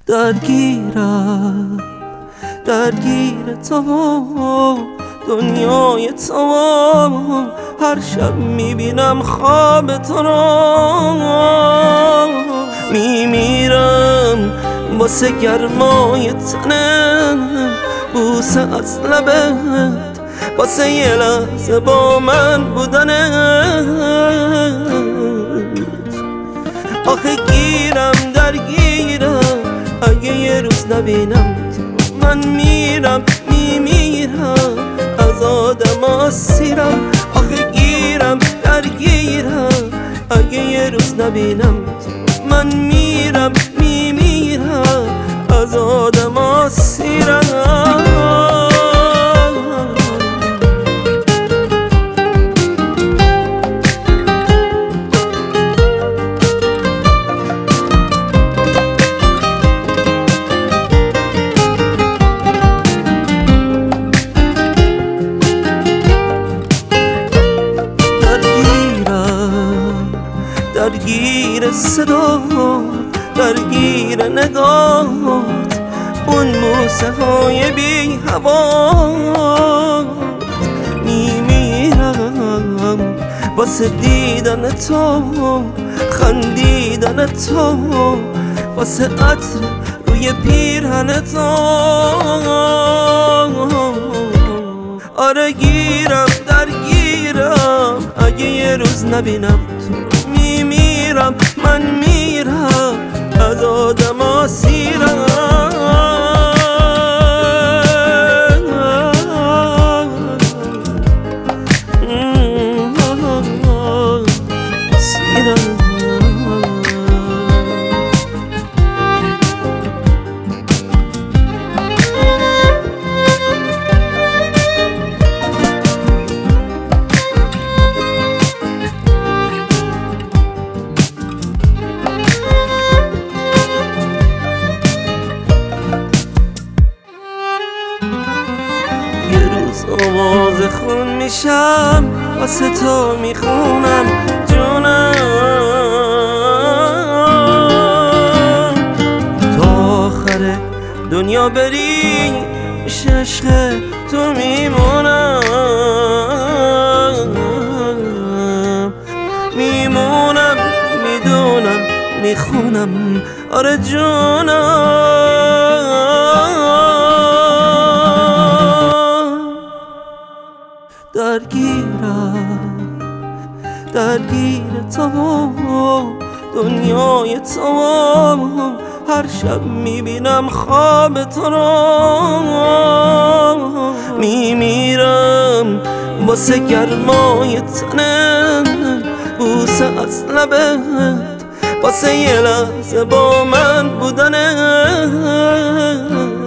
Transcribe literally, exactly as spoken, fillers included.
درگیرم درگیر تو دنیای تو، هر شب میبینم خواب تو رو. میمیرم واسه گرمای تنم، بوسه از لبت واسه یه لحظه با من بودنت. آخه گیرم درگیرم اگه یه روز نبینم تو، من میرم میمیرم از آدم آسیرم. آخه گیرم درگیرم اگه یه روز نبینم تو، من میرم میمیرم از آدم آسیرم. درگیر صدا، درگیر نگاهت، اون بوسه های بی هوات. میمیرم واسه دیدن تو، خندیدن تو، واسه عطر روی پیرهن تو. آره گیرم درگیرم اگه یه روز نبینم تو، میمیرم من میرم از آدم آسیرم. آواز خون میشم واسه تو میخونم جونم، تا آخر دنیا بری میشه عشق تو میمونم. میمونم میدونم میخونم آره جونم. درگیرم درگیر تو دنیای تو، هر شب میبینم خواب تو رو. میمیرم واسه گرمای تنم، بوسه از لبت واسه یه لحظه با من بودنت.